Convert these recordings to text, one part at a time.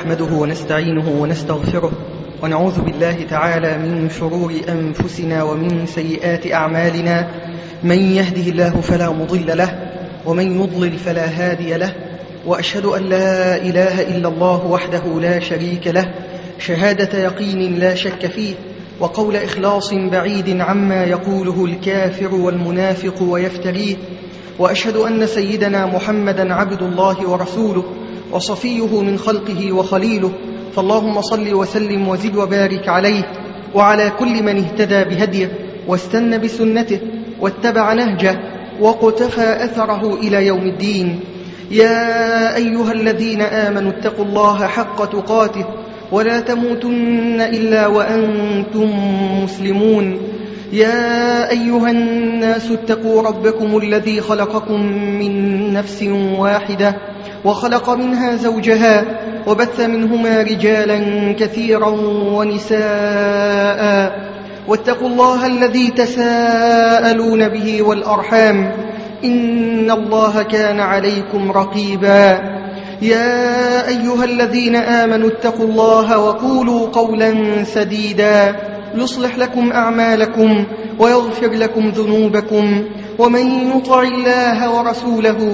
نحمده ونستعينه ونستغفره ونعوذ بالله تعالى من شرور أنفسنا ومن سيئات أعمالنا. من يهده الله فلا مضل له ومن يضلل فلا هادي له، وأشهد أن لا إله إلا الله وحده لا شريك له شهادة يقين لا شك فيه، وقول إخلاص بعيد عما يقوله الكافر والمنافق ويفتريه. وأشهد أن سيدنا محمدا عبد الله ورسوله وصفيه من خلقه وخليله، فاللهم صل وسلم وزد وبارك عليه وعلى كل من اهتدى بهديه واستنى بسنته واتبع نهجه وقتفى أثره إلى يوم الدين. يا أيها الذين آمنوا اتقوا الله حق تقاته ولا تموتن إلا وأنتم مسلمون. يا أيها الناس اتقوا ربكم الذي خلقكم من نفس واحدة وخلق منها زوجها وبث منهما رجالا كثيرا ونساء، واتقوا الله الذي تساءلون به والأرحام إن الله كان عليكم رقيبا. يا أيها الذين آمنوا اتقوا الله وقولوا قولا سديدا يصلح لكم أعمالكم ويغفر لكم ذنوبكم، ومن يطع الله ورسوله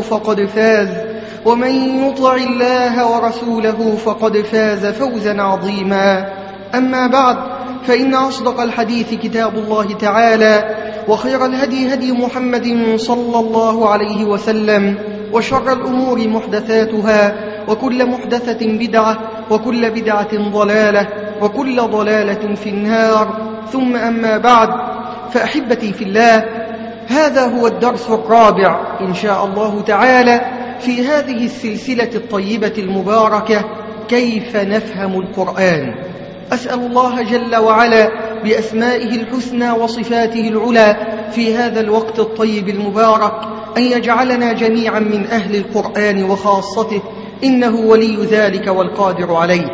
فقد فاز فوزا عظيما. أما بعد، فإن أصدق الحديث كتاب الله تعالى، وخير الهدي هدي محمد صلى الله عليه وسلم، وشر الأمور محدثاتها، وكل محدثة بدعة، وكل بدعة ضلالة، وكل ضلالة في النار. ثم أما بعد، فأحبتي في الله، هذا هو الدرس الرابع إن شاء الله تعالى في هذه السلسلة الطيبة المباركة، كيف نفهم القرآن. أسأل الله جل وعلا بأسمائه الحسنى وصفاته العلى في هذا الوقت الطيب المبارك أن يجعلنا جميعا من أهل القرآن وخاصته، إنه ولي ذلك والقادر عليه.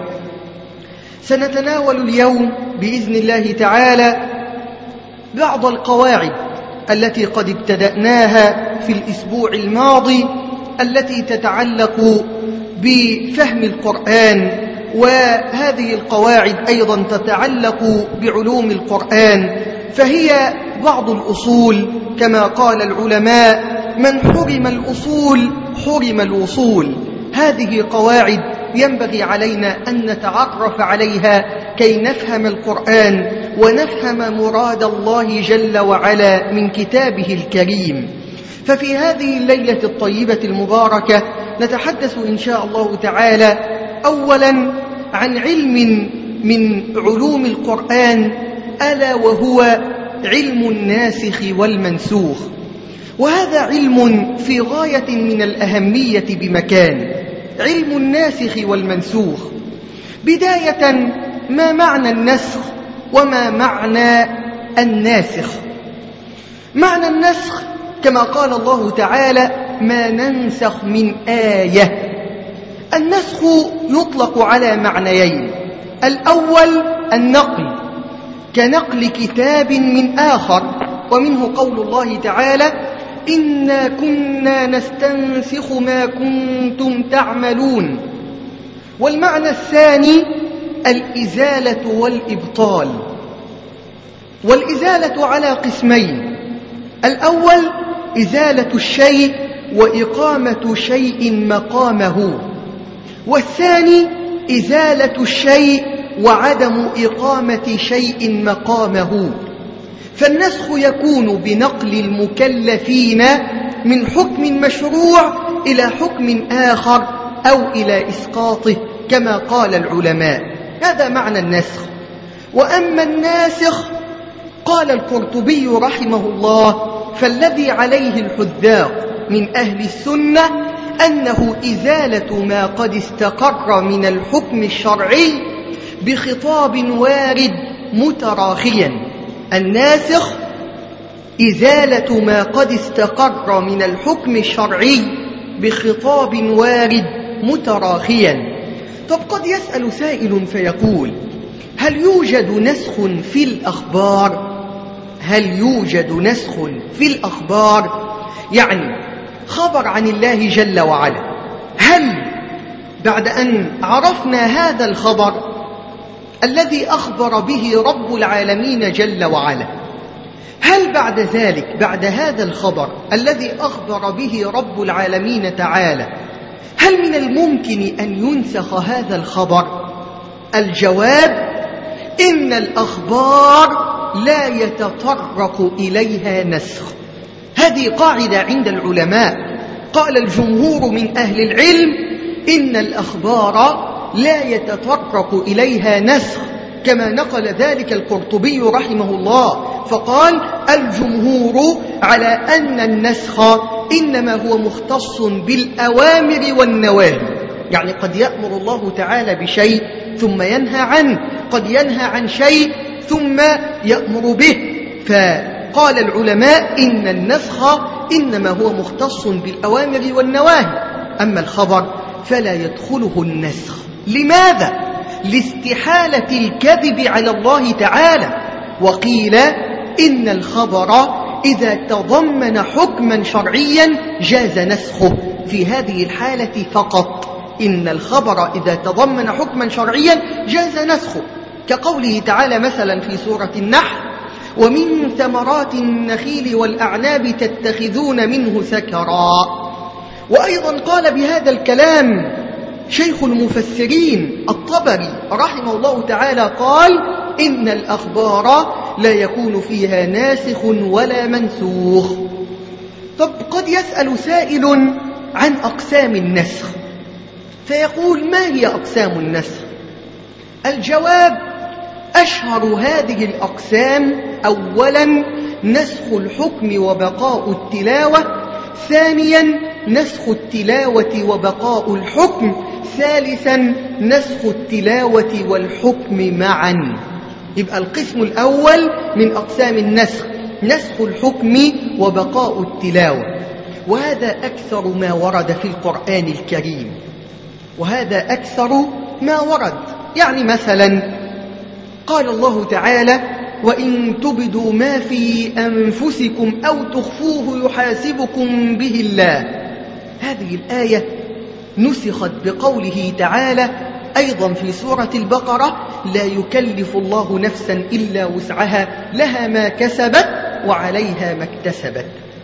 سنتناول اليوم بإذن الله تعالى بعض القواعد التي قد ابتدأناها في الأسبوع الماضي، التي تتعلق بفهم القرآن، وهذه القواعد أيضا تتعلق بعلوم القرآن، فهي بعض الأصول. كما قال العلماء: من حرم الأصول حرم الوصول. هذه قواعد ينبغي علينا أن نتعرف عليها كي نفهم القرآن ونفهم مراد الله جل وعلا من كتابه الكريم. ففي هذه الليلة الطيبة المباركة نتحدث إن شاء الله تعالى أولا عن علم من علوم القرآن، ألا وهو علم الناسخ والمنسوخ. وهذا علم في غاية من الأهمية بمكان، علم الناسخ والمنسوخ. بداية، ما معنى النسخ وما معنى الناسخ؟ معنى النسخ كما قال الله تعالى: ما ننسخ من آية. النسخ يطلق على معنيين: الأول النقل، كنقل كتاب من آخر، ومنه قول الله تعالى: إنا كنا نستنسخ ما كنتم تعملون. والمعنى الثاني الإزالة والإبطال. والإزالة على قسمين: الأول إزالة الشيء وإقامة شيء مقامه، والثاني إزالة الشيء وعدم إقامة شيء مقامه. فالنسخ يكون بنقل المكلفين من حكم مشروع إلى حكم آخر أو إلى إسقاطه كما قال العلماء. هذا معنى النسخ. وأما الناسخ، قال القرطبي رحمه الله: فالذي عليه الحذاق من أهل السنة أنه إزالة ما قد استقر من الحكم الشرعي بخطاب وارد متراخيا. الناسخ إزالة ما قد استقر من الحكم الشرعي بخطاب وارد متراخيا. طب قد يسأل سائل فيقول: هل يوجد نسخ في الأخبار؟ هل يوجد نسخ في الأخبار؟ يعني خبر عن الله جل وعلا، هل بعد أن عرفنا هذا الخبر الذي أخبر به رب العالمين جل وعلا، هل بعد ذلك، بعد هذا الخبر الذي أخبر به رب العالمين تعالى، هل من الممكن أن ينسخ هذا الخبر؟ الجواب: إن الأخبار لا يتطرق إليها نسخ. هذه قاعدة عند العلماء. قال الجمهور من أهل العلم: إن الأخبار لا يتطرق إليها نسخ، كما نقل ذلك القرطبي رحمه الله، فقال: الجمهور على أن النسخ إنما هو مختص بالأوامر والنواهي. يعني قد يأمر الله تعالى بشيء ثم ينهى عنه، قد ينهى عن شيء ثم يأمر به. فقال العلماء: إن النسخ إنما هو مختص بالأوامر والنواهي، أما الخبر فلا يدخله النسخ. لماذا؟ لاستحالة الكذب على الله تعالى. وقيل: إن الخبر إذا تضمن حكما شرعيا جاز نسخه. في هذه الحالة فقط، إن الخبر إذا تضمن حكما شرعيا جاز نسخه، كقوله تعالى مثلا في سورة النحل: ومن ثمرات النخيل والأعناب تتخذون منه سكرا. وأيضا قال بهذا الكلام شيخ المفسرين الطبري رحمه الله تعالى، قال: إن الأخبار لا يكون فيها ناسخ ولا منسوخ. طب قد يسأل سائل عن أقسام النسخ، فيقول: ما هي أقسام النسخ؟ الجواب: أشهر هذه الأقسام: أولا نسخ الحكم وبقاء التلاوة، ثانيا نسخ التلاوة وبقاء الحكم، ثالثا نسخ التلاوة والحكم معا. يبقى القسم الأول من أقسام النسخ نسخ الحكم وبقاء التلاوة، وهذا أكثر ما ورد في القرآن الكريم، وهذا أكثر ما ورد. يعني مثلا قال الله تعالى: وإن تبدوا ما في أنفسكم أو تخفوه يحاسبكم به الله. هذه الآية نسخت بقوله تعالى أيضا في سورة البقرة: لا يكلف الله نفسا إلا وسعها لها ما كسبت وعليها ما اكتسبت.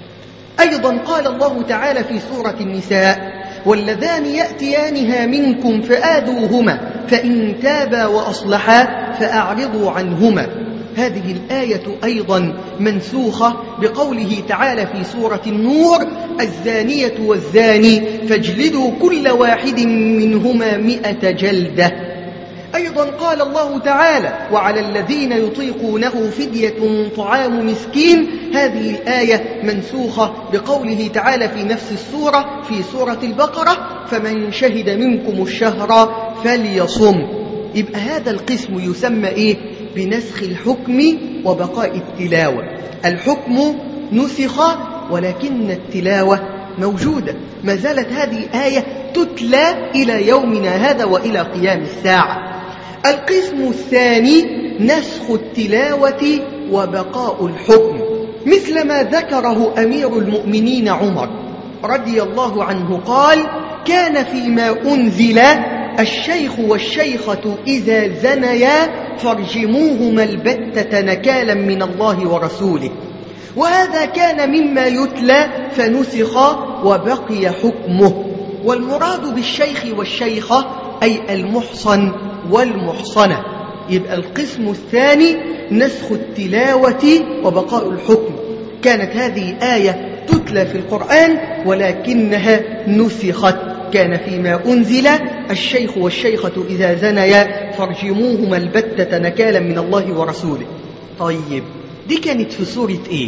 أيضا قال الله تعالى في سورة النساء: واللذان يأتيانها منكم فآذوهما فإن تابا وأصلحا فأعرضوا عنهما. هذه الآية أيضا منسوخة بقوله تعالى في سورة النور: الزانية والزاني فاجلدوا كل واحد منهما 100 جلدة. أيضا قال الله تعالى: وعلى الذين يطيقونه فدية طعام مسكين. هذه الآية منسوخة بقوله تعالى في نفس السورة في سورة البقرة: فمن شهد منكم الشهر فليصم. يبقى هذا القسم يسمى إيه؟ بنسخ الحكم وبقاء التلاوة. الحكم نسخ ولكن التلاوة موجودة، ما زالت هذه آية تتلى إلى يومنا هذا وإلى قيام الساعة. القسم الثاني نسخ التلاوة وبقاء الحكم، مثل ما ذكره أمير المؤمنين عمر رضي الله عنه قال: كان فيما أنزل الشيخ والشيخة إذا زنيا فارجموهما البتة نكالا من الله ورسوله. وهذا كان مما يتلى فنسخ وبقي حكمه. والمراد بالشيخ والشيخة أي المحصن والمحصنة. يبقى القسم الثاني نسخ التلاوة وبقاء الحكم. كانت هذه آية تتلى في القرآن ولكنها نسخت. كان فيما أنزل الشيخ والشيخة إذا زنيا فارجموهما البتة نكالا من الله ورسوله. طيب دي كانت في سورة إيه؟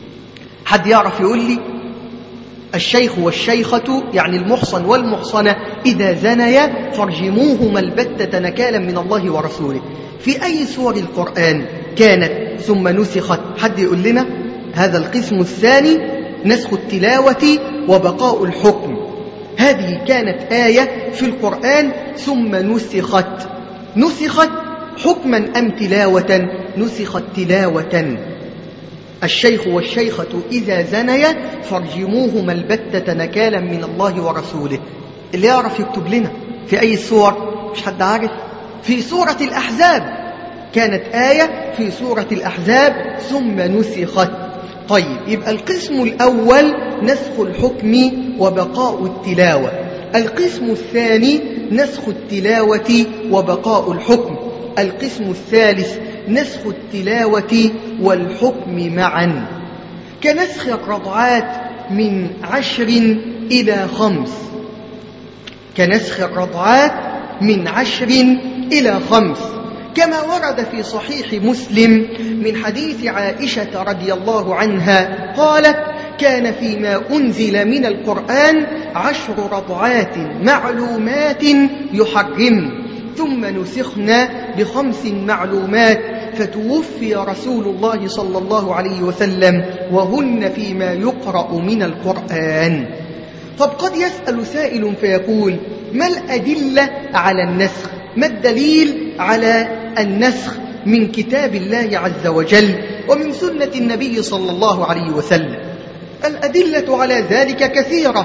حد يعرف يقول لي؟ الشيخ والشيخة يعني المحصن والمحصنة إذا زنيا فارجموهما البتة نكالا من الله ورسوله. في أي سور القرآن كانت ثم نسخت؟ حد يقول لنا؟ هذا القسم الثاني نسخ التلاوة وبقاء الحكم. هذه كانت آية في القرآن ثم نسخت. نسخت حكما أم تلاوة؟ نسخت تلاوة. الشيخ والشيخة إذا زنيا فارجموهما البتة نكالا من الله ورسوله. اللي يعرف يكتب لنا في أي السور؟ مش حد عارف؟ في سورة الأحزاب، كانت آية في سورة الأحزاب ثم نسخت. طيب، يبقى القسم الأول نسخ الحكم وبقاء التلاوة، القسم الثاني نسخ التلاوة وبقاء الحكم، القسم الثالث نسخ التلاوة والحكم معا، كنسخ الرضعات من 10 إلى 5، كنسخ الرضعات من 10 إلى 5، كما ورد في صحيح مسلم من حديث عائشة رضي الله عنها قالت: كان فيما أنزل من القرآن 10 رضعات معلومات يحرم، ثم نسخنا ب5 معلومات، فتوفي رسول الله صلى الله عليه وسلم وهن فيما يقرأ من القرآن. طب قد يسأل سائل فيقول: ما الأدلة على النسخ؟ ما الدليل على النسخ من كتاب الله عز وجل ومن سنة النبي صلى الله عليه وسلم؟ الأدلة على ذلك كثيرة،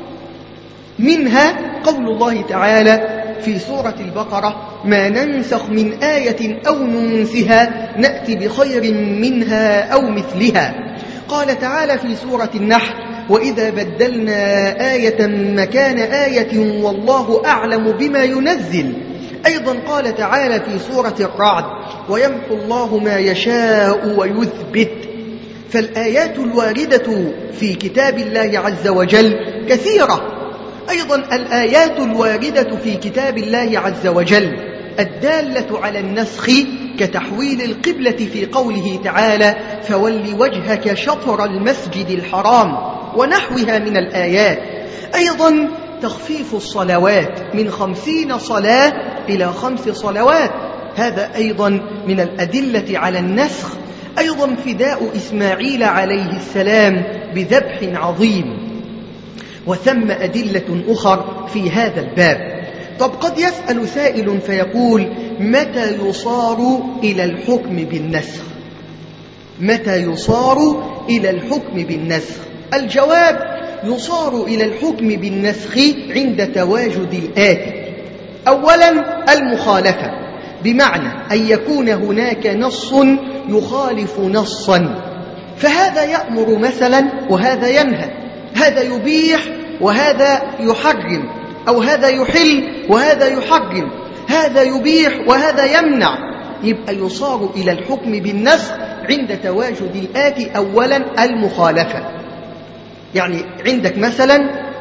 منها قول الله تعالى في سورة البقرة: ما ننسخ من آية أو ننسها نأتي بخير منها أو مثلها. قال تعالى في سورة النحل: وإذا بدلنا آية مكان آية والله أعلم بما ينزل. أيضا قال تعالى في سورة الرعد: ويمحو الله ما يشاء ويثبت. فالآيات الواردة في كتاب الله عز وجل كثيرة. أيضا الآيات الواردة في كتاب الله عز وجل الدالة على النسخ كتحويل القبلة في قوله تعالى: فول وجهك شطر المسجد الحرام، ونحوها من الآيات. أيضا تخفيف الصلوات من 50 صلاة إلى 5 صلوات، هذا أيضا من الأدلة على النسخ. أيضا فداء إسماعيل عليه السلام بذبح عظيم، وثم أدلة أخر في هذا الباب. طب قد يسأل سائل فيقول: متى يصار إلى الحكم بالنسخ؟ متى يصار إلى الحكم بالنسخ؟ الجواب: يصار إلى الحكم بالنسخ عند تواجد الآتي: أولا المخالفة، بمعنى أن يكون هناك نص يخالف نصا، فهذا يأمر مثلا وهذا ينهى، هذا يبيح وهذا يحرم، أو هذا يحل وهذا يحرم، هذا يبيح وهذا يمنع. يبقى يصار إلى الحكم بالنسخ عند تواجد الآتي: أولا المخالفة، يعني عندك مثلا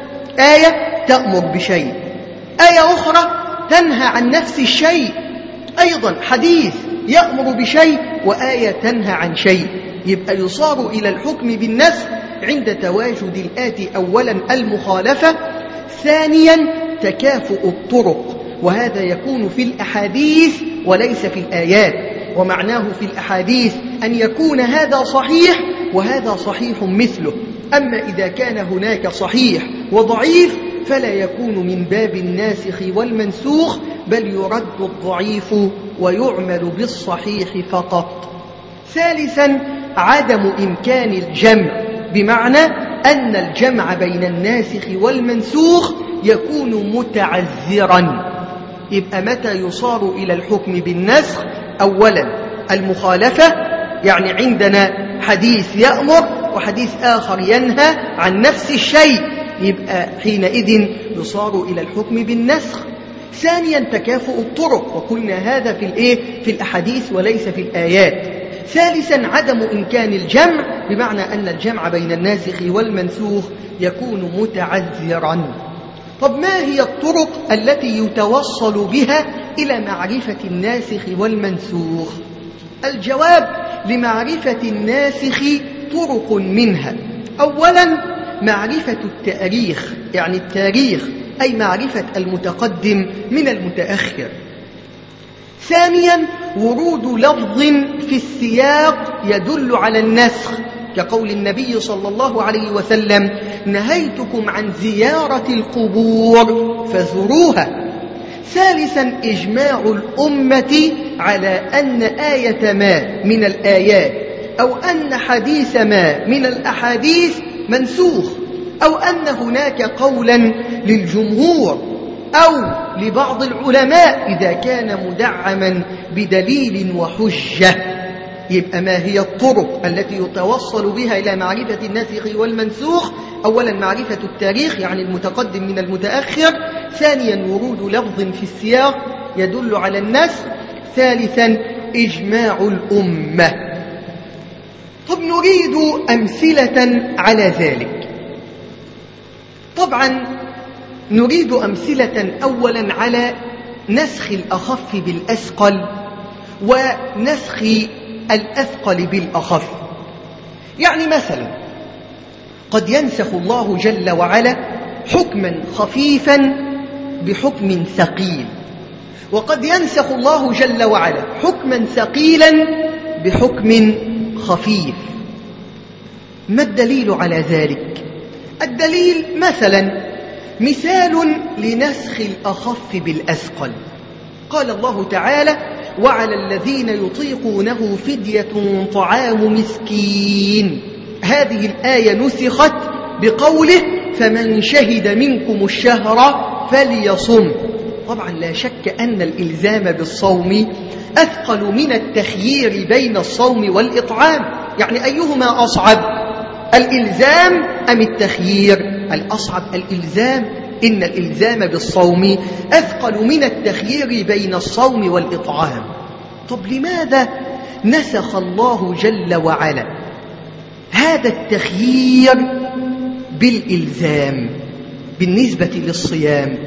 آية تأمر بشيء، آية أخرى تنهى عن نفس الشيء، أيضا حديث يأمر بشيء وآية تنهى عن شيء. يبقى يصار إلى الحكم بالنسخ عند تواجد الآتي: أولا المخالفة، ثانيا تكافؤ الطرق، وهذا يكون في الأحاديث وليس في الآيات. ومعناه في الأحاديث أن يكون هذا صحيح وهذا صحيح مثله، أما إذا كان هناك صحيح وضعيف فلا يكون من باب الناسخ والمنسوخ، بل يرد الضعيف ويعمل بالصحيح فقط. ثالثا عدم إمكان الجمع، بمعنى أن الجمع بين الناسخ والمنسوخ يكون متعذرا. يبقى متى يصار إلى الحكم بالنسخ؟ أولا المخالفة، يعني عندنا حديث يأمر وحديث آخر ينهى عن نفس الشيء، يبقى حينئذ يصار إلى الحكم بالنسخ. ثانيا تكافؤ الطرق، وقلنا هذا في الأحاديث وليس في الآيات. ثالثا عدم إمكان الجمع، بمعنى أن الجمع بين الناسخ والمنسوخ يكون متعذرا. طب ما هي الطرق التي يتوصل بها إلى معرفة الناسخ والمنسوخ؟ الجواب: لمعرفة الناسخ طرق منها: أولا معرفة التاريخ، يعني التاريخ أي معرفة المتقدم من المتأخر. ثانيا ورود لفظ في السياق يدل على النسخ، كقول النبي صلى الله عليه وسلم: نهيتكم عن زيارة القبور فزوروها. ثالثا إجماع الأمة على أن آية ما من الآيات أو أن حديث ما من الأحاديث منسوخ، أو أن هناك قولا للجمهور أو لبعض العلماء إذا كان مدعما بدليل وحجة. يبقى ما هي الطرق التي يتوصل بها إلى معرفة الناسخ والمنسوخ؟ أولا معرفة التاريخ، يعني المتقدم من المتأخر. ثانيا ورود لفظ في السياق يدل على النسخ. ثالثا إجماع الأمة. طب نريد أمثلة على ذلك. طبعا نريد أمثلة أولا على نسخ الأخف بالأثقل ونسخ الأثقل بالأخف. يعني مثلا قد ينسخ الله جل وعلا حكما خفيفا بحكم ثقيل، وقد ينسخ الله جل وعلا حكما ثقيلا بحكم خفيف. ما الدليل على ذلك؟ الدليل مثلا مثال لنسخ الأخف بالأثقل. قال الله تعالى: وعلى الذين يطيقونه فدية طعام مسكين. هذه الآية نسخت بقوله: فمن شهد منكم الشهر فليصم. طبعا لا شك أن الإلزام بالصوم أثقل من التخيير بين الصوم والإطعام. يعني أيهما أصعب، الإلزام أم التخيير؟ الأصعب الإلزام. إن الإلزام بالصوم أثقل من التخيير بين الصوم والإطعام. طب لماذا نسخ الله جل وعلا هذا التخيير بالإلزام بالنسبة للصيام؟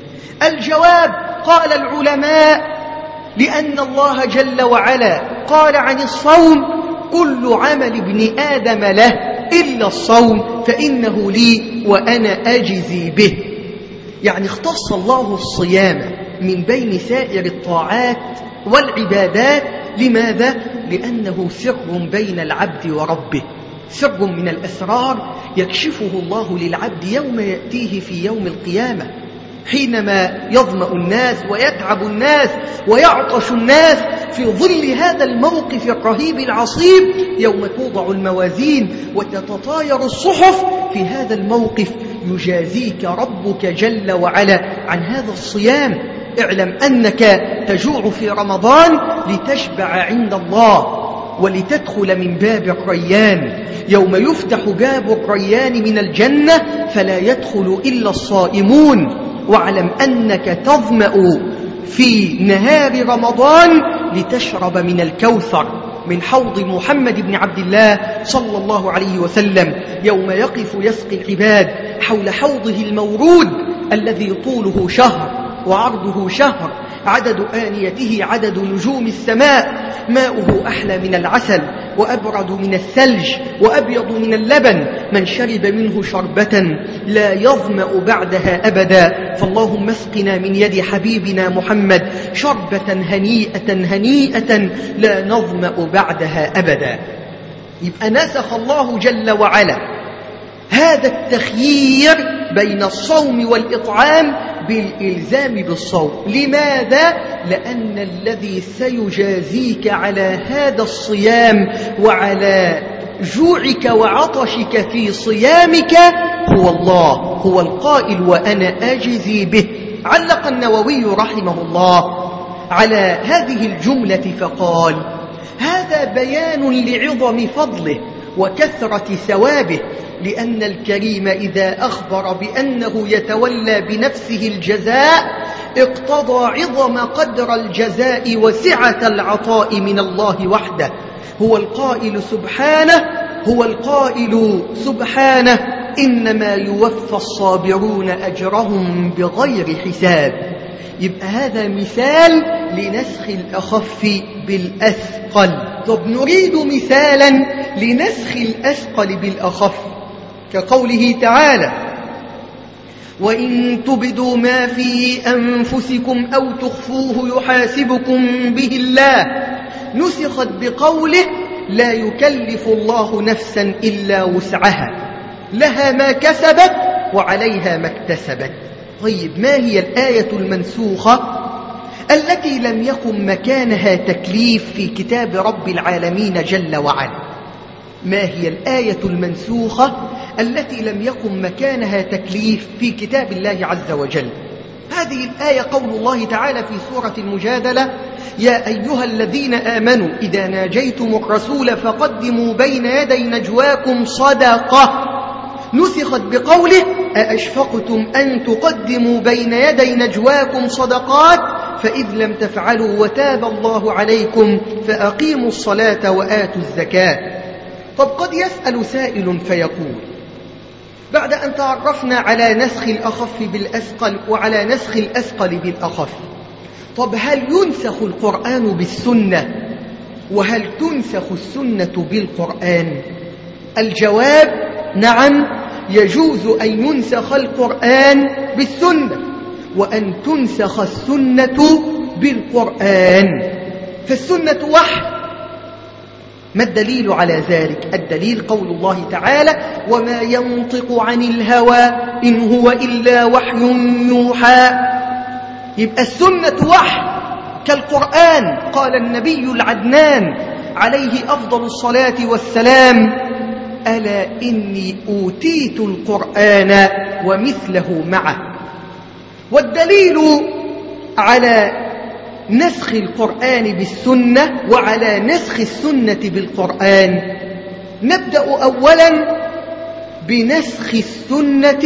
الجواب قال العلماء: لأن الله جل وعلا قال عن الصوم: كل عمل ابن آدم له إلا الصوم فإنه لي وأنا أجزي به. يعني اختص الله الصيام من بين سائر الطاعات والعبادات. لماذا؟ لأنه سر بين العبد وربه، سر من الأسرار يكشفه الله للعبد يوم يأتيه في يوم القيامة، حينما يظمأ الناس ويتعب الناس ويعطش الناس في ظل هذا الموقف الرهيب العصيب، يوم توضع الموازين وتتطاير الصحف. في هذا الموقف يجازيك ربك جل وعلا عن هذا الصيام. اعلم أنك تجوع في رمضان لتشبع عند الله ولتدخل من باب الريان. يوم يفتح باب الريان من الجنة فلا يدخل إلا الصائمون. واعلم أنك تظمأ في نهار رمضان لتشرب من الكوثر من حوض محمد بن عبد الله صلى الله عليه وسلم، يوم يقف يسقي العباد حول حوضه المورود الذي طوله شهر وعرضه شهر، عدد آنيته عدد نجوم السماء، ماؤه أحلى من العسل وأبرد من الثلج وأبيض من اللبن. من شرب منه شربة لا يظمأ بعدها أبدا. فاللهم اسقنا من يد حبيبنا محمد شربة هنيئة هنيئة لا نظمأ بعدها أبدا. يبقى نسخ الله جل وعلا هذا التخيير بين الصوم والإطعام بالإلزام بالصوم. لماذا؟ لأن الذي سيجازيك على هذا الصيام وعلى جوعك وعطشك في صيامك هو الله، هو القائل: وأنا أجزي به. علق النووي رحمه الله على هذه الجملة فقال: هذا بيان لعظم فضله وكثرة ثوابه، لأن الكريم إذا أخبر بأنه يتولى بنفسه الجزاء اقتضى عظم قدر الجزاء وسعة العطاء من الله وحده. هو القائل سبحانه: إنما يوفى الصابرون أجرهم بغير حساب. يبقى هذا مثال لنسخ الأخف بالأثقل. طب نريد مثالا لنسخ الأثقل بالأخف كقوله تعالى: وإن تبدوا ما في أنفسكم أو تخفوه يحاسبكم به الله. نسخت بقوله: لا يكلف الله نفسا إلا وسعها، لها ما كسبت وعليها ما اكتسبت. طيب ما هي الآية المنسوخة التي لم يكن مكانها تكليف في كتاب رب العالمين جل وعلا؟ ما هي الآية المنسوخة التي لم يكن مكانها تكليف في كتاب الله عز وجل؟ هذه الآية قول الله تعالى في سورة المجادلة: يا أيها الذين آمنوا إذا ناجيتم الرسول فقدموا بين يدي نجواكم صدقة، نسخت بقوله: أأشفقتم أن تقدموا بين يدي نجواكم صدقات فإذ لم تفعلوا وتاب الله عليكم فأقيموا الصلاة وآتوا الزكاة. طب قد يسأل سائل فيقول: بعد أن تعرفنا على نسخ الأخف بالأثقل وعلى نسخ الأثقل بالأخف، طب هل ينسخ القرآن بالسنة وهل تنسخ السنة بالقرآن؟ الجواب: نعم، يجوز أن ينسخ القرآن بالسنة وأن تنسخ السنة بالقرآن، فالسنة وحي. ما الدليل على ذلك؟ الدليل قول الله تعالى: وما ينطق عن الهوى إن هو إلا وحي يوحى. يبقى السنة وحي كالقرآن. قال النبي العدنان عليه أفضل الصلاة والسلام: ألا إني أوتيت القرآن ومثله معه. والدليل على نسخ القرآن بالسنة وعلى نسخ السنة بالقرآن، نبدأ أولا بنسخ السنة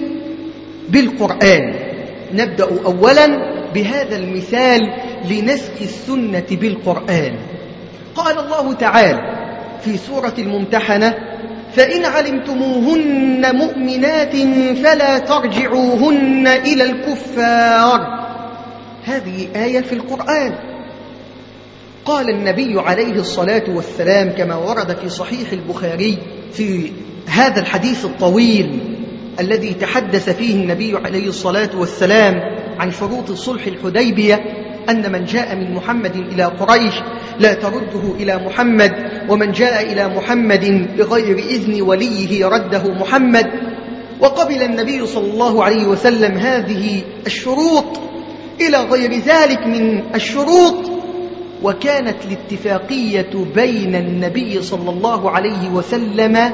بالقرآن. نبدأ أولا بهذا المثال لنسخ السنة بالقرآن. قال الله تعالى في سورة الممتحنة: فإن علمتموهن مؤمنات فلا ترجعوهن إلى الكفار. هذه آية في القرآن. قال النبي عليه الصلاة والسلام كما ورد في صحيح البخاري في هذا الحديث الطويل الذي تحدث فيه النبي عليه الصلاة والسلام عن شروط صلح الحديبية: أن من جاء من محمد إلى قريش لا ترده إلى محمد، ومن جاء إلى محمد بغير إذن وليه رده محمد. وقبل النبي صلى الله عليه وسلم هذه الشروط إلى غير ذلك من الشروط، وكانت الاتفاقية بين النبي صلى الله عليه وسلم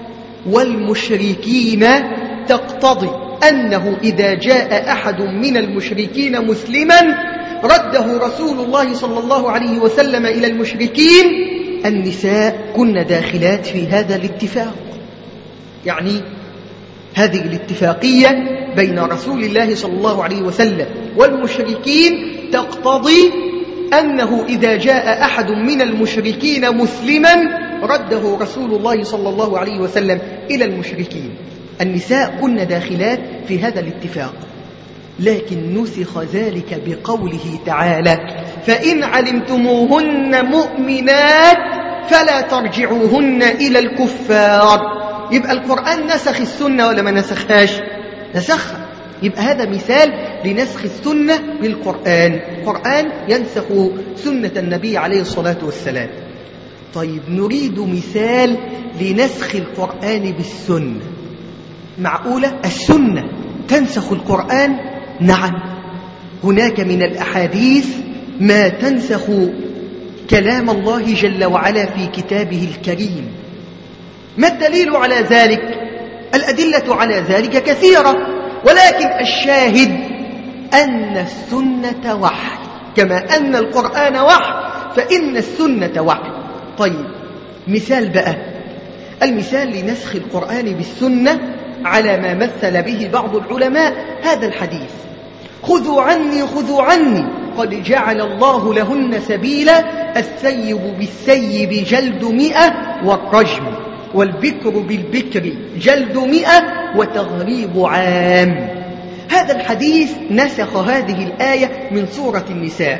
والمشركين تقتضي أنه إذا جاء أحد من المشركين مسلما رده رسول الله صلى الله عليه وسلم إلى المشركين. النساء كن داخلات في هذا الاتفاق، يعني هذه الاتفاقية بين رسول الله صلى الله عليه وسلم والمشركين تقتضي أنه إذا جاء أحد من المشركين مسلما رده رسول الله صلى الله عليه وسلم إلى المشركين. النساء كن داخلات في هذا الاتفاق، لكن نسخ ذلك بقوله تعالى: فإن علمتموهن مؤمنات فلا ترجعوهن إلى الكفار. يبقى القرآن نسخ السنة ولا ما نسخهاش؟ نسخها. يبقى هذا مثال لنسخ السنة بالقرآن. القرآن ينسخ سنة النبي عليه الصلاة والسلام. طيب نريد مثال لنسخ القرآن بالسنة. معقولة السنة تنسخ القرآن؟ نعم، هناك من الأحاديث ما تنسخ كلام الله جل وعلا في كتابه الكريم. ما الدليل على ذلك؟ الأدلة على ذلك كثيرة، ولكن الشاهد أن السنة وحي، كما أن القرآن وحي فإن السنة وحي. طيب مثال بقى، المثال لنسخ القرآن بالسنة على ما مثل به بعض العلماء هذا الحديث: خذوا عني خذوا عني قد جعل الله لهن سبيلا، الثيب بالثيب جلد 100 والرجم، والبكر بالبكر جلد 100 وتغريب عام. هذا الحديث نسخ هذه الآية من سورة النساء: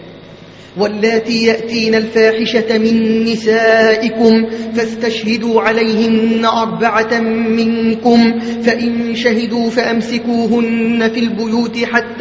واللاتي يأتين الفاحشة من نسائكم فاستشهدوا عليهن 4 منكم، فإن شهدوا فأمسكوهن في البيوت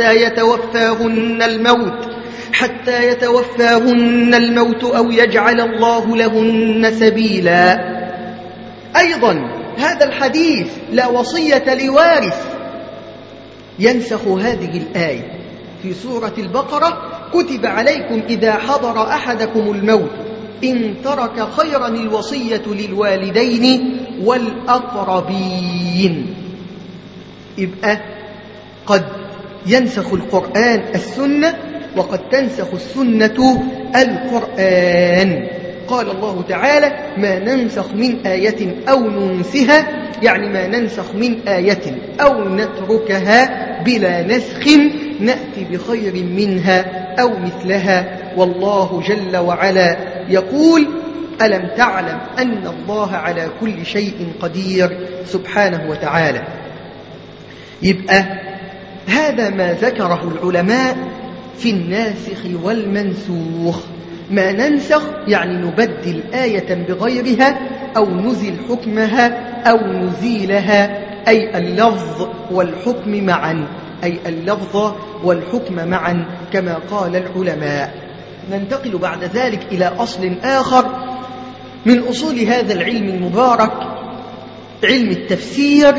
حتى يتوفاهن الموت أو يجعل الله لهن سبيلا. أيضا هذا الحديث: لا وصية لوارث، ينسخ هذه الآية في سورة البقرة: كتب عليكم إذا حضر أحدكم الموت إن ترك خيرا الوصية للوالدين والأقربين. يبقى قد ينسخ القرآن السنة وقد تنسخ السنة القرآن. قال الله تعالى: ما ننسخ من آية أو ننسها، يعني ما ننسخ من آية أو نتركها بلا نسخ نأتي بخير منها أو مثلها. والله جل وعلا يقول: ألم تعلم أن الله على كل شيء قدير سبحانه وتعالى. يبقى هذا ما ذكره العلماء في الناسخ والمنسوخ. ما ننسخ يعني نبدل آية بغيرها أو نزل حكمها أو نزيلها، أي اللفظ والحكم معا، أي اللفظ والحكم معا كما قال العلماء. ننتقل بعد ذلك إلى أصل آخر من أصول هذا العلم المبارك، علم التفسير،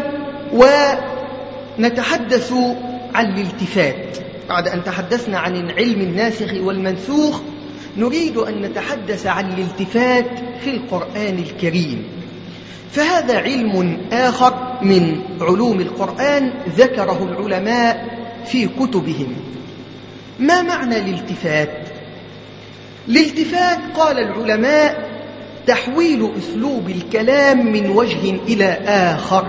ونتحدث عن الالتفات. بعد أن تحدثنا عن علم الناسخ والمنسوخ نريد أن نتحدث عن الالتفات في القرآن الكريم. فهذا علم آخر من علوم القرآن ذكره العلماء في كتبهم. ما معنى الالتفات؟ الالتفات قال العلماء: تحويل أسلوب الكلام من وجه إلى آخر.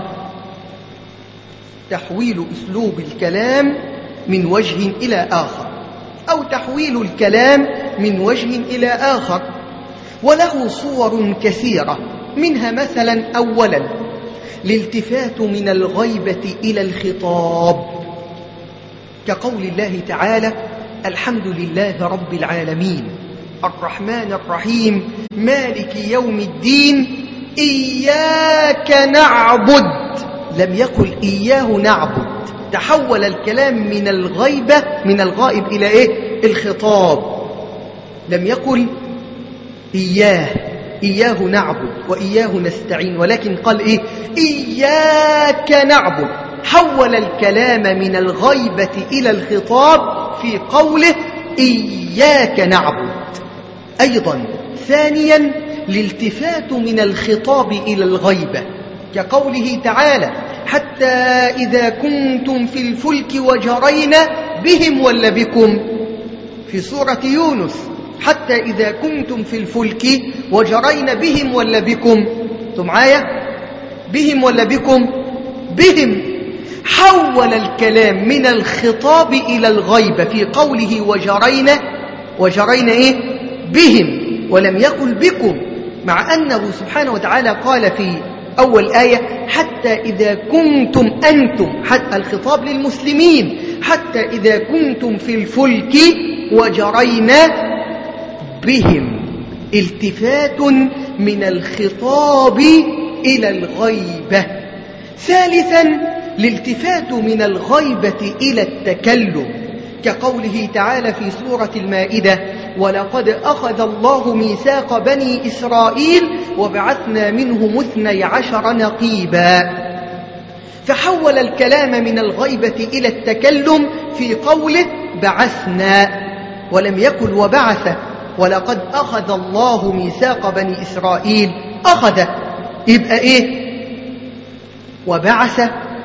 تحويل أسلوب الكلام من وجه إلى آخر، أو تحويل الكلام من وجه إلى آخر. وله صور كثيرة، منها مثلا أولا الالتفات من الغيبة إلى الخطاب، كقول الله تعالى: الحمد لله رب العالمين الرحمن الرحيم مالك يوم الدين إياك نعبد. لم يقل إياه نعبد، تحول الكلام من الغيبة من الغائب إلى الخطاب. لم يقل إياه نعبد وإياه نستعين، ولكن قال إياك نعبد. حول الكلام من الغيبة إلى الخطاب في قوله إياك نعبد. أيضا ثانيا الالتفات من الخطاب إلى الغيبة، كقوله تعالى: حتى إذا كنتم في الفلك وجرين بهم ولا بكم، في سورة يونس: حتى إذا كنتم في الفلك وجرين بهم ولا بكم. أنتم معايا؟ بهم ولا بكم؟ بهم. حول الكلام من الخطاب إلى الغيبة في قوله وجرين بهم، ولم يقل بكم، مع أنه سبحانه وتعالى قال في أول آية: حتى إذا كنتم أنتم، حتى الخطاب للمسلمين، حتى إذا كنتم في الفلك وجرينا بهم. التفات من الخطاب إلى الغيبة. ثالثا الالتفات من الغيبة إلى التكلم، كقوله تعالى في سورة المائدة: ولقد أخذ الله ميثاق بني إسرائيل وبعثنا منهم 12 نقيبا. فحول الكلام من الغيبة إلى التكلم في قوله بعثنا، ولم يقل وبعث. ولقد أخذ الله ميثاق بني إسرائيل، أخذ، يبقى وبعث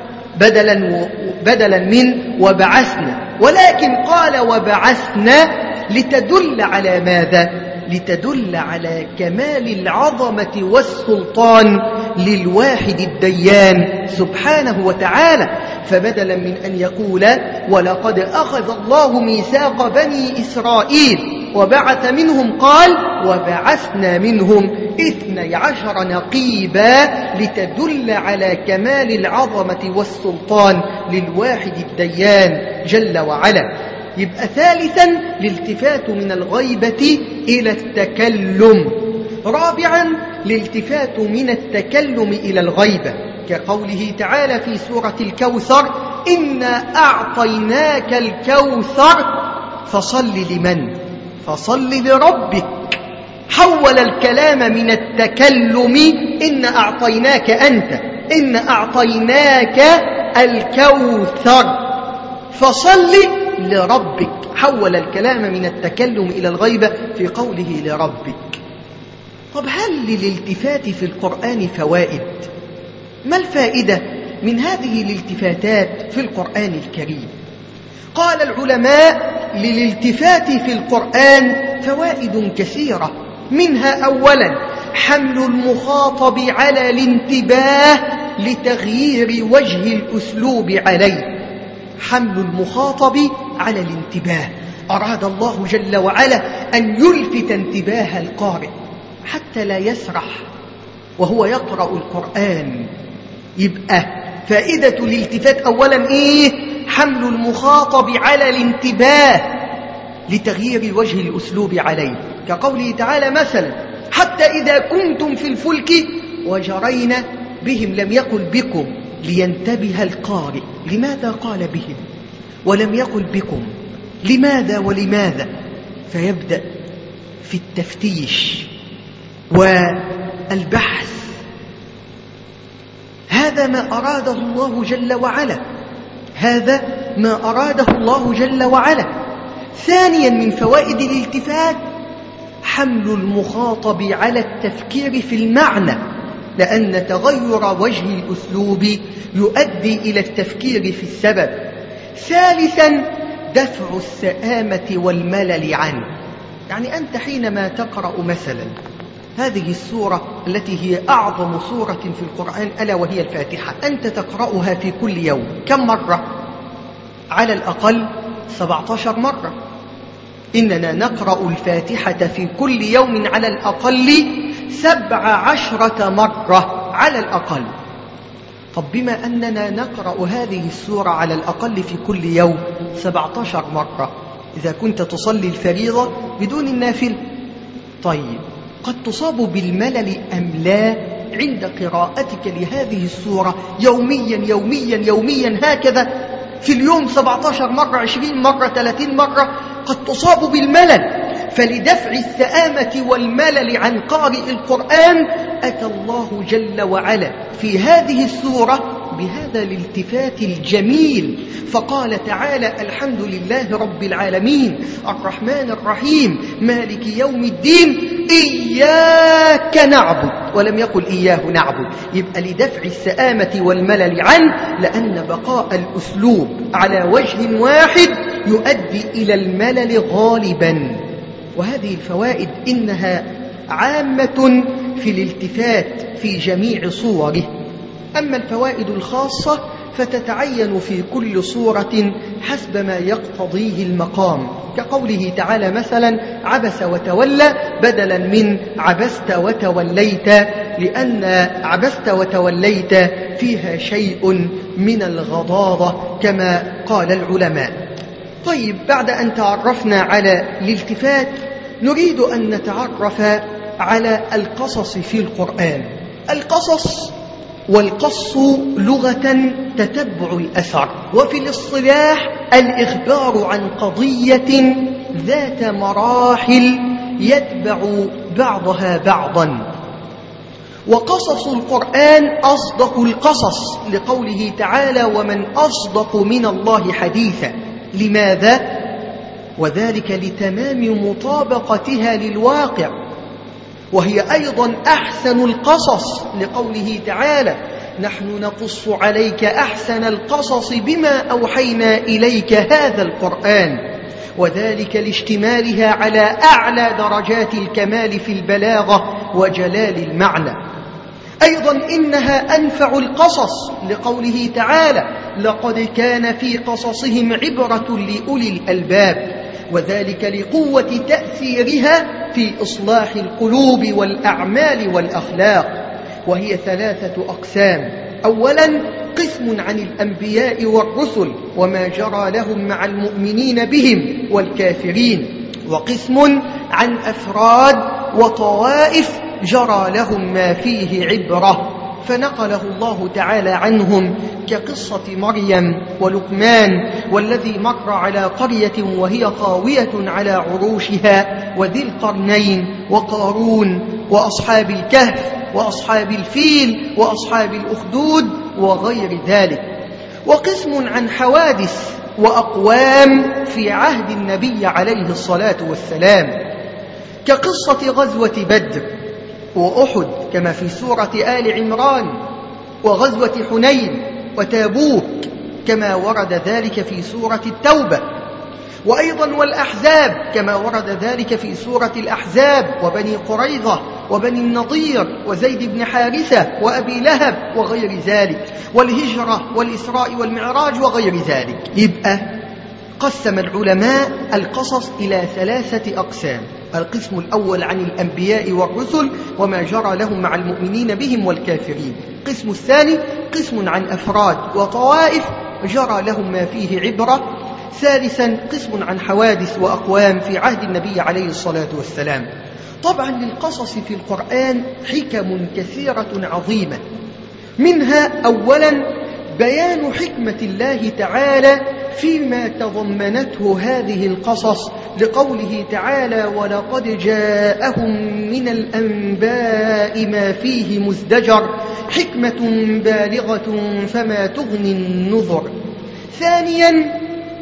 بدلا من وبعثنا، ولكن قال وبعثنا لتدل على ماذا؟ لتدل على كمال العظمة والسلطان للواحد الديان سبحانه وتعالى. فبدلا من أن يقول ولقد أخذ الله ميثاق بني إسرائيل وبعث منهم، قال وبعثنا منهم 12 نقيبا لتدل على كمال العظمة والسلطان للواحد الديان جل وعلا. يبقى ثالثا الالتفات من الغيبة إلى التكلم. رابعا الالتفات من التكلم إلى الغيبة، كقوله تعالى في سورة الكوثر: إنا أعطيناك الكوثر فصل لمن؟ فصل لربك. حول الكلام من التكلم: إن أعطيناك أنت، إن أعطيناك الكوثر فصل لربك. حول الكلام من التكلم إلى الغيبة في قوله لربك. طب هل للالتفات في القرآن فوائد؟ ما الفائدة من هذه الالتفاتات في القرآن الكريم؟ قال العلماء للالتفات في القرآن فوائد كثيرة، منها أولا حمل المخاطب على الانتباه لتغيير وجه الأسلوب عليه. حمل المخاطب على الانتباه، أراد الله جل وعلا أن يلفت انتباه القارئ حتى لا يسرح وهو يقرأ القرآن. يبقى فائدة الالتفات أولا إيه؟ حمل المخاطب على الانتباه لتغيير وجه الأسلوب عليه، كقوله تعالى مثلا حتى إذا كنتم في الفلك وجرين بهم، لم يقل بكم لينتبه القارئ لماذا قال بهم، ولم يقل بكم لماذا ولماذا، فيبدأ في التفتيش والبحث. هذا ما أراده الله جل وعلا، هذا ما أراده الله جل وعلا. ثانيا من فوائد الالتفات حمل المخاطب على التفكير في المعنى، لأن تغير وجه الأسلوب يؤدي إلى التفكير في السبب. ثالثا دفع السآمة والملل عنه، يعني أنت حينما تقرأ مثلا هذه السورة التي هي أعظم سورة في القرآن ألا وهي الفاتحة، أنت تقرأها في كل يوم كم مرة؟ على الأقل 17 مرة. إننا نقرأ الفاتحة في كل يوم على الأقل 17 مرة على الأقل. طب بما أننا نقرأ هذه السورة على الأقل في كل يوم 17 مرة، إذا كنت تصلي الفريضة بدون النافلة، طيب قد تصاب بالملل أم لا عند قراءتك لهذه السورة يوميا يوميا يوميا هكذا في اليوم 17 مرة 20 مرة 30 مرة؟ قد تصاب بالملل. فلدفع السآمة والملل عن قارئ القرآن أتى الله جل وعلا في هذه السورة بهذا الالتفات الجميل، فقال تعالى الحمد لله رب العالمين الرحمن الرحيم مالك يوم الدين إياك نعبد، ولم يقل إياه نعبد. يبقى لدفع السآمة والملل عنه، لأن بقاء الأسلوب على وجه واحد يؤدي إلى الملل غالبا. وهذه الفوائد إنها عامة في الالتفات في جميع صوره. أما الفوائد الخاصة فتتعين في كل صورة حسب ما يقتضيه المقام، كقوله تعالى مثلا عبس وتولى بدلا من عبست وتوليت، لأن عبست وتوليت فيها شيء من الغضاضة كما قال العلماء. طيب بعد أن تعرفنا على الالتفات نريد أن نتعرف على القصص في القرآن. القصص والقص لغة تتبع الأثر، وفي الاصطلاح الإخبار عن قضية ذات مراحل يتبع بعضها بعضا. وقصص القرآن أصدق القصص، لقوله تعالى ومن أصدق من الله حديثا. لماذا؟ وذلك لتمام مطابقتها للواقع، وهي أيضا أحسن القصص، لقوله تعالى نحن نقص عليك أحسن القصص بما أوحينا إليك هذا القرآن، وذلك لاشتمالها على أعلى درجات الكمال في البلاغة وجلال المعنى. أيضا إنها أنفع القصص، لقوله تعالى لقد كان في قصصهم عبرة لأولي الألباب، وذلك لقوة تأثيرها في إصلاح القلوب والأعمال والأخلاق. وهي 3 أقسام: أولا قسم عن الأنبياء والرسل وما جرى لهم مع المؤمنين بهم والكافرين، وقسم عن أفراد وطوائف جرى لهم ما فيه عبرة فنقله الله تعالى عنهم، كقصة مريم ولقمان والذي مر على قرية وهي خاوية على عروشها، وذي القرنين وقارون وأصحاب الكهف وأصحاب الفيل وأصحاب الأخدود وغير ذلك. وقسم عن حوادث وأقوام في عهد النبي عليه الصلاة والسلام، كقصة غزوة بدر وأحد كما في سورة آل عمران، وغزوة حنين وتابوك كما ورد ذلك في سورة التوبة، وأيضا والأحزاب كما ورد ذلك في سورة الأحزاب، وبني قريظة وبني النضير وزيد بن حارثة وأبي لهب وغير ذلك، والهجرة والإسراء والمعراج وغير ذلك. يبقى قسم العلماء القصص إلى 3 أقسام: القسم الأول عن الأنبياء والرسل وما جرى لهم مع المؤمنين بهم والكافرين. القسم الثاني قسم عن أفراد وطوائف جرى لهم ما فيه عبرة. ثالثا قسم عن حوادث وأقوام في عهد النبي عليه الصلاة والسلام. طبعا للقصص في القرآن حكم كثيرة عظيمة، منها أولا بيان حكمة الله تعالى فيما تضمنته هذه القصص، لقوله تعالى: ولقد جاءهم من الأنباء ما فيه مزدجر، حكمة بالغة فما تغني النذر. ثانيا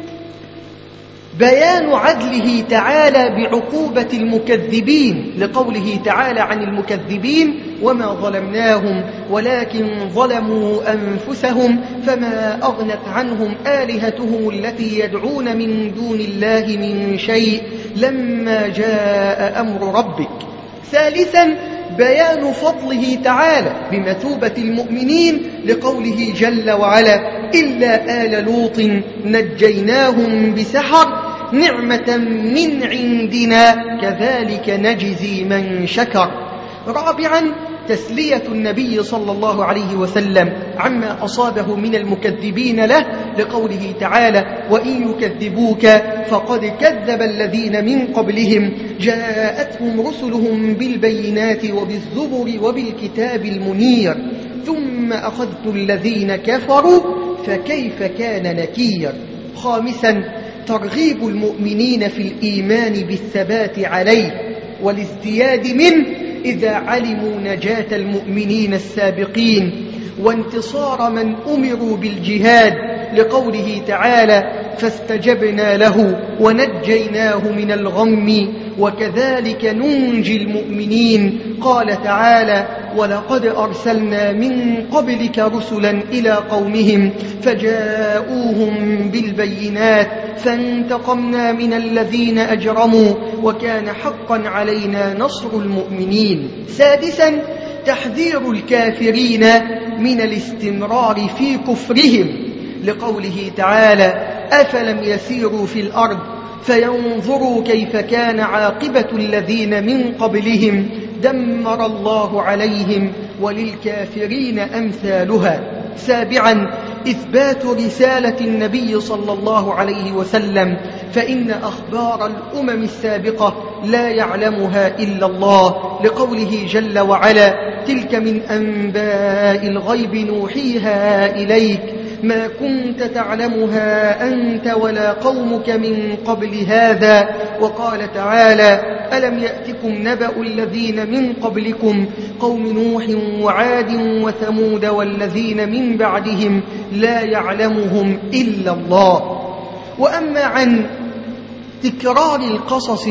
بيان عدله تعالى بعقوبة المكذبين، لقوله تعالى عن المكذبين: وما ظلمناهم ولكن ظلموا أنفسهم فما أغنت عنهم آلهتهم التي يدعون من دون الله من شيء لما جاء أمر ربك. ثالثا بيان فضله تعالى بمثوبة المؤمنين، لقوله جل وعلا: إلا آل لوط نجيناهم بسحر نعمة من عندنا كذلك نجزي من شكر. رابعا تسلية النبي صلى الله عليه وسلم عما أصابه من المكذبين له، لقوله تعالى: وإن يكذبوك فقد كذب الذين من قبلهم جاءتهم رسلهم بالبينات وبالزبر وبالكتاب المنير ثم أخذت الذين كفروا فكيف كان نكير. خامسا ترغيب المؤمنين في الإيمان بالثبات عليه والازدياد منه إذا علموا نجاة المؤمنين السابقين وانتصار من أمروا بالجهاد، لقوله تعالى: فاستجبنا له ونجيناه من الغم وكذلك ننجي المؤمنين. قال تعالى: ولقد أرسلنا من قبلك رسلا إلى قومهم فجاءوهم بالبينات فانتقمنا من الذين أجرموا وكان حقا علينا نصر المؤمنين. سادسا تحذير الكافرين من الاستمرار في كفرهم، لقوله تعالى: أفلم يسيروا في الأرض فينظروا كيف كان عاقبة الذين من قبلهم دمر الله عليهم وللكافرين أمثالها. سابعا إثبات رسالة النبي صلى الله عليه وسلم، فإن أخبار الأمم السابقة لا يعلمها إلا الله، لقوله جل وعلا: تلك من أنباء الغيب نوحيها إليك ما كنت تعلمها أنت ولا قومك من قبل هذا. وقال تعالى: ألم يأتكم نبأ الذين من قبلكم قوم نوح وعاد وثمود والذين من بعدهم لا يعلمهم إلا الله. وأما عن تكرار القصص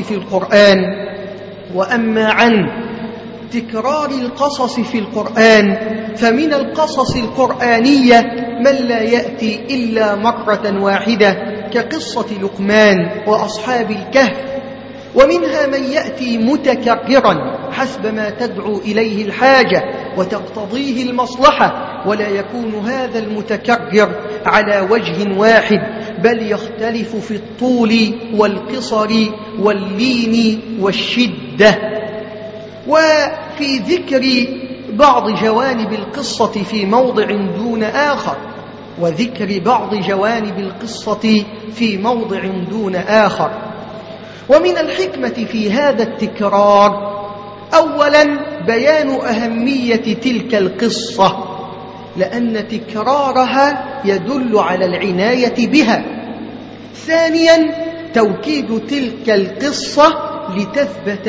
في القرآن فمن القصص القرآنية من لا يأتي إلا مرة واحدة كقصة لقمان وأصحاب الكهف، ومنها من يأتي متكررا حسب ما تدعو إليه الحاجة وتقتضيه المصلحة، ولا يكون هذا المتكرر على وجه واحد بل يختلف في الطول والقصر واللين والشدة. وفي ذكر بعض جوانب القصة في موضع دون آخر، ومن الحكمة في هذا التكرار أولا بيان أهمية تلك القصة، لأن تكرارها يدل على العناية بها. ثانيا توكيد تلك القصة لتثبت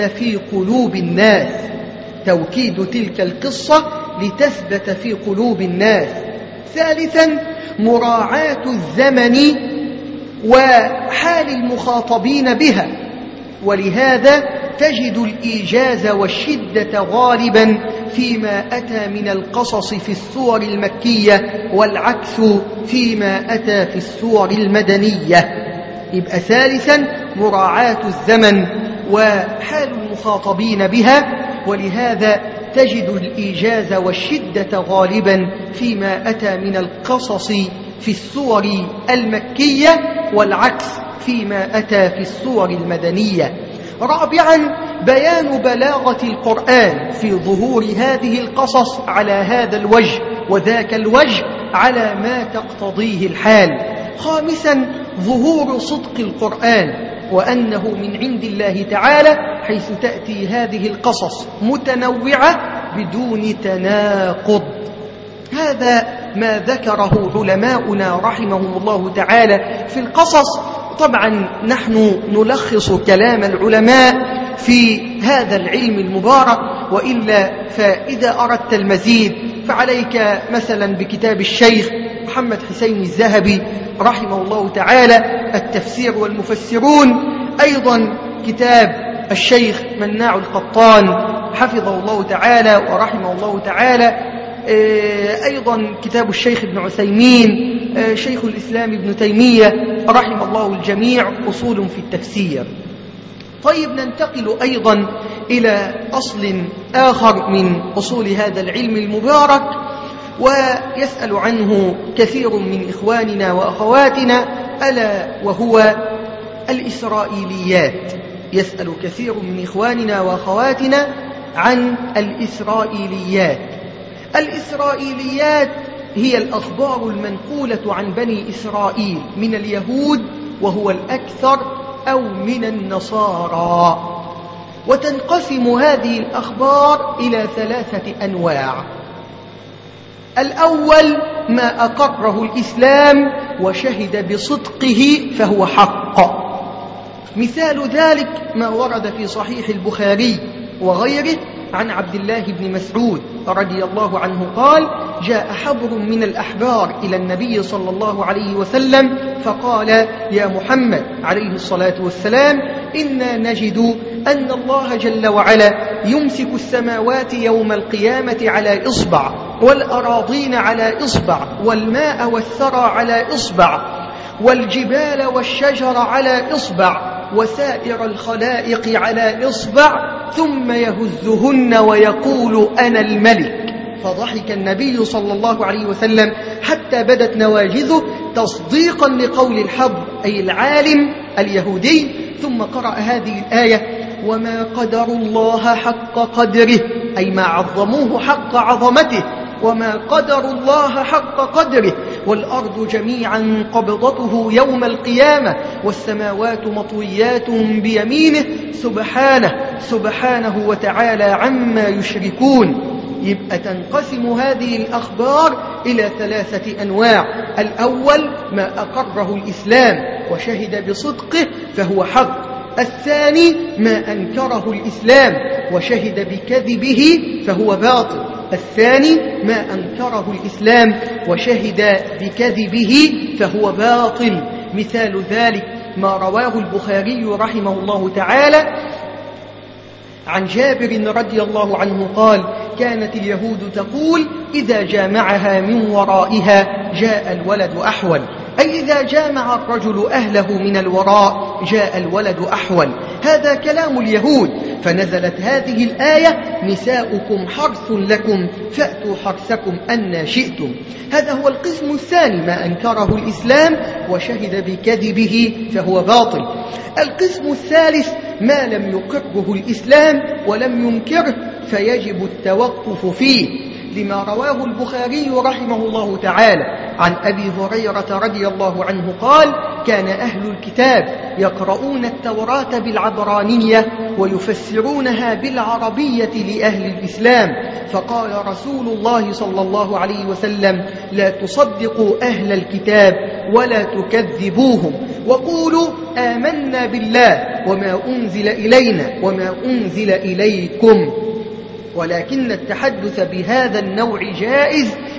في قلوب الناس. ثالثا مراعاة الزمن وحال المخاطبين بها، ولهذا تجد الإيجاز والشدة غالبا فيما أتى من القصص في السور المكية، والعكس فيما أتى في السور المدنية. يبقى ثالثا مراعاة الزمن وحال المخاطبين بها، ولهذا تجد الإيجاز والشدة غالبا فيما أتى من القصص في السور المكية، والعكس فيما أتى في السور المدنية. رابعا بيان بلاغة القرآن في ظهور هذه القصص على هذا الوجه وذاك الوجه على ما تقتضيه الحال. خامسا ظهور صدق القرآن وأنه من عند الله تعالى، حيث تأتي هذه القصص متنوعة بدون تناقض. هذا ما ذكره علماؤنا رحمهم الله تعالى في القصص. طبعا نحن نلخص كلام العلماء في هذا العلم المبارك، وإلا فإذا أردت المزيد فعليك مثلا بكتاب الشيخ محمد حسين الذهبي رحمه الله تعالى التفسير والمفسرون، أيضا كتاب الشيخ مناع القطان حفظه الله تعالى ورحمه الله تعالى، أيضا كتاب الشيخ ابن عثيمين، شيخ الإسلام ابن تيمية رحمه الله الجميع، أصول في التفسير. طيب ننتقل أيضا إلى أصل آخر من أصول هذا العلم المبارك، ويسأل عنه كثير من إخواننا وأخواتنا، ألا وهو الإسرائيليات. يسأل كثير من إخواننا وأخواتنا عن الإسرائيليات. الإسرائيليات هي الأخبار المنقولة عن بني إسرائيل من اليهود وهو الأكثر أو من النصارى. وتنقسم هذه الأخبار إلى 3 أنواع. الأول ما أقره الإسلام وشهد بصدقه فهو حق. مثال ذلك ما ورد في صحيح البخاري وغيره عن عبد الله بن مسعود رضي الله عنه قال: جاء حبر من الأحبار إلى النبي صلى الله عليه وسلم فقال: يا محمد عليه الصلاة والسلام، إنا نجد أن الله جل وعلا يمسك السماوات يوم القيامة على إصبع، والأراضين على إصبع، والماء والثرى على إصبع، والجبال والشجر على إصبع، وسائر الخلائق على إصبع، ثم يهزهن ويقول أنا الملك. فضحك النبي صلى الله عليه وسلم حتى بدت نواجذه تصديقا لقول الحبر أي العالم اليهودي، ثم قرأ هذه الآية: وما قدروا الله حق قدره، أي ما عظموه حق عظمته، وما قدروا الله حق قدره، والأرض جميعا قبضته يوم القيامة، والسماوات مطويات بيمينه، سبحانه وتعالى عما يشركون. يبقى تنقسم هذه الأخبار إلى 3 أنواع. الأول ما أقره الإسلام وشهد بصدقه فهو حق. الثاني ما أنكره الإسلام وشهد بكذبه فهو باطل. الثاني ما أنكره الإسلام وشهد بكذبه فهو باطل. مثال ذلك ما رواه البخاري رحمه الله تعالى عن جابر رضي الله عنه قال: كانت اليهود تقول: إذا جامعها من ورائها جاء الولد أحول، أي إذا جامع الرجل أهله من الوراء جاء الولد أحول. هذا كلام اليهود، فنزلت هذه الآية: نساؤكم حرث لكم فأتوا حرثكم أن شئتم. هذا هو القسم الثاني ما أنكره الإسلام وشهد بكذبه فهو باطل. القسم الثالث ما لم يقره الإسلام ولم ينكره فيجب التوقف فيه، لما رواه البخاري رحمه الله تعالى عن أبي هريرة رضي الله عنه قال: كان أهل الكتاب يقرؤون التوراة بالعبرانية ويفسرونها بالعربية لأهل الإسلام، فقال رسول الله صلى الله عليه وسلم: لا تصدقوا أهل الكتاب ولا تكذبوهم، وقولوا آمنا بالله وما أنزل إلينا وما أنزل إليكم. ولكن التحدث بهذا النوع جائز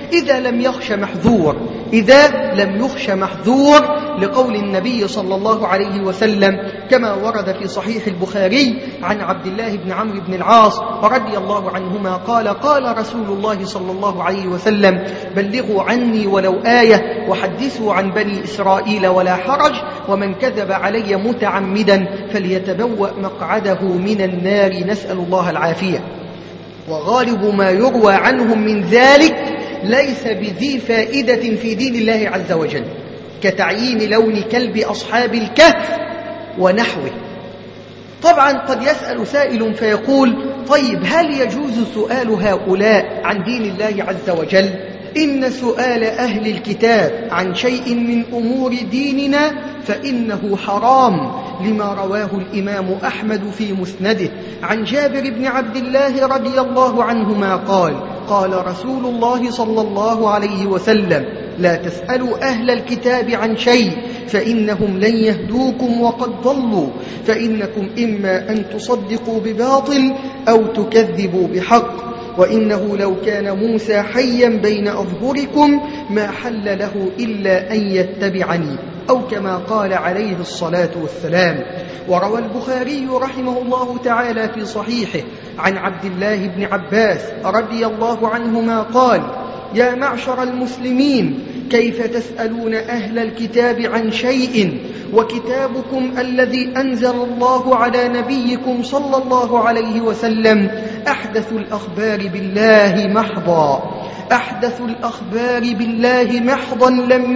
إذا لم يخش محذور، إذا لم يخش محذور، لقول النبي صلى الله عليه وسلم كما ورد في صحيح البخاري عن عبد الله بن عمرو بن العاص رضي الله عنهما قال: قال رسول الله صلى الله عليه وسلم: بلغوا عني ولو آية وحدثوا عن بني إسرائيل ولا حرج، ومن كذب علي متعمدا فليتبوأ مقعده من النار، نسأل الله العافية. وغالب ما يروى عنهم من ذلك ليس بذي فائدة في دين الله عز وجل، كتعيين لون كلب أصحاب الكهف ونحوه. طبعا قد يسأل سائل فيقول: طيب هل يجوز سؤال هؤلاء عن دين الله عز وجل؟ إن سؤال أهل الكتاب عن شيء من أمور ديننا فإنه حرام، لما رواه الإمام أحمد في مسنده عن جابر بن عبد الله رضي الله عنهما قال: قال رسول الله صلى الله عليه وسلم: لا تسألوا أهل الكتاب عن شيء فإنهم لن يهدوكم وقد ضلوا، فإنكم إما أن تصدقوا بباطل أو تكذبوا بحق، وإنه لو كان موسى حيا بين أظهركم ما حل له إلا أن يتبعني، أو كما قال عليه الصلاة والسلام. وروى البخاري رحمه الله تعالى في صحيحه عن عبد الله بن عباس رضي الله عنهما قال: يا معشر المسلمين، كيف تسألون أهل الكتاب عن شيء وكتابكم الذي أنزل الله على نبيكم صلى الله عليه وسلم أحدث الأخبار بالله محضا، أحدث الأخبار بالله محضا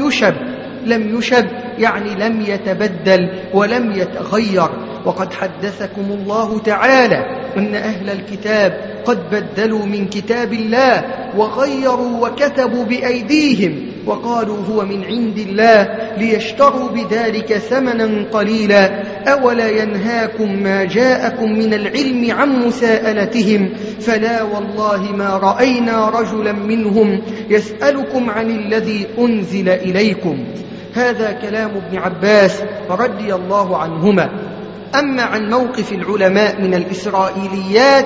لم يشب يعني لم يتبدل ولم يتغير. وقد حدثكم الله تعالى أن أهل الكتاب قد بدلوا من كتاب الله وغيروا وكتبوا بأيديهم وقالوا هو من عند الله ليشتروا بذلك ثمنا قليلا. أولا ينهاكم ما جاءكم من العلم عن مساءلتهم، فلا والله ما رأينا رجلا منهم يسألكم عن الذي أنزل إليكم. هذا كلام ابن عباس رضي الله عنهما. أما عن موقف العلماء من الإسرائيليات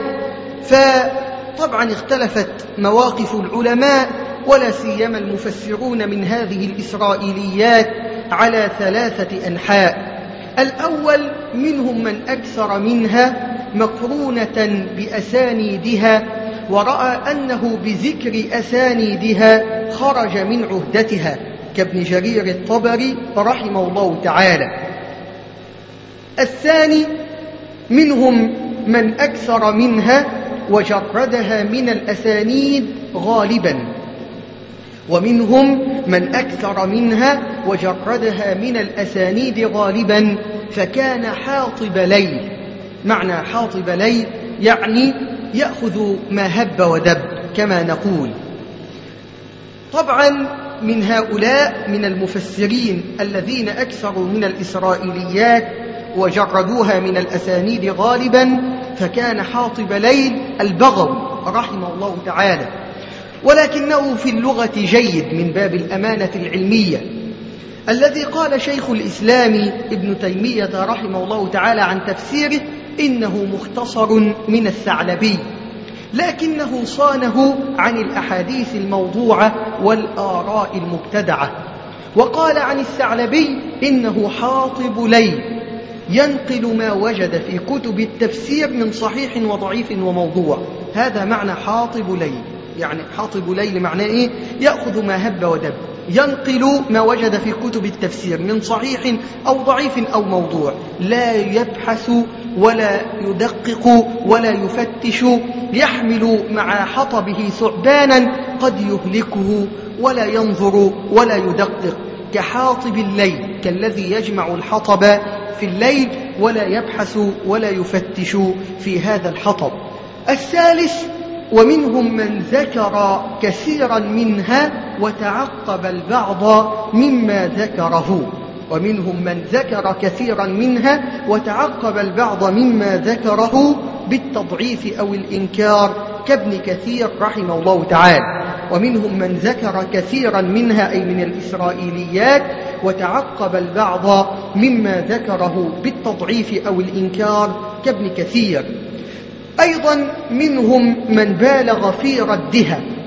فطبعا اختلفت مواقف العلماء ولا سيما المفسرون من هذه الإسرائيليات على 3 أنحاء. الأول منهم من أكثر منها مقرونة بأسانيدها ورأى أنه بذكر أسانيدها خرج من عهدتها، كابن جرير الطبري رحمه الله تعالى. الثاني منهم من أكثر منها وجردها من الأسانيد غالبا، ومنهم من أكثر منها وجردها من الأسانيد غالبا، فكان حاطب ليل. معنى حاطب ليل يعني يأخذ ما هب ودب كما نقول. طبعا من هؤلاء من المفسرين الذين أكثروا من الإسرائيليات وجردوها من الأسانيد غالبا فكان حاطب ليل البغوي رحمه الله تعالى، ولكنه في اللغة جيد من باب الأمانة العلمية، الذي قال شيخ الإسلام ابن تيمية رحمه الله تعالى عن تفسيره إنه مختصر من الثعلبي، لكنه صانه عن الأحاديث الموضوعة والآراء المبتدعة. وقال عن الثعلبي إنه حاطب ليل ينقل ما وجد في كتب التفسير من صحيح وضعيف وموضوع. هذا معنى حاطب ليل، يعني حاطب ليل معناه إيه؟ يأخذ ما هب ودب، ينقل ما وجد في كتب التفسير من صحيح أو ضعيف أو موضوع، لا يبحث ولا يدقق ولا يفتش، يحمل مع حطبه ثعبانا قد يهلكه ولا ينظر ولا يدقق، كحاطب الليل، كالذي يجمع الحطب في الليل ولا يبحث ولا يفتش في هذا الحطب. الثالث ومنهم من ذكر كثيرا منها وتعقب البعض مما ذكره، ومنهم من ذكر كثيرا منها وتعقب البعض مما ذكره بالتضعيف أو الإنكار كابن كثير رحمه الله تعالى. ومنهم من ذكر كثيرا منها أي من الإسرائيليات وتعقب البعض مما ذكره بالتضعيف أو الإنكار كابن كثير. أيضا منهم من بالغ في ردها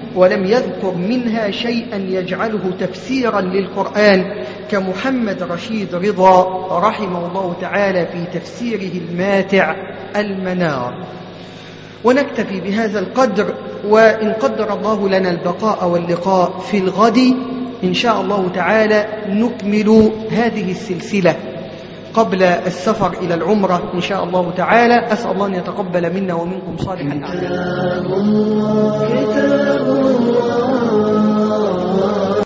ولم يذكر منها شيئا يجعله تفسيرا للقرآن كمحمد رشيد رضا رحمه الله تعالى في تفسيره الماتع المنار. ونكتفي بهذا القدر، وإن قدر الله لنا البقاء واللقاء في الغد إن شاء الله تعالى نكمل هذه السلسلة قبل السفر إلى العمرة إن شاء الله تعالى. أسأل الله أن يتقبل منا ومنكم صالح الأعمال.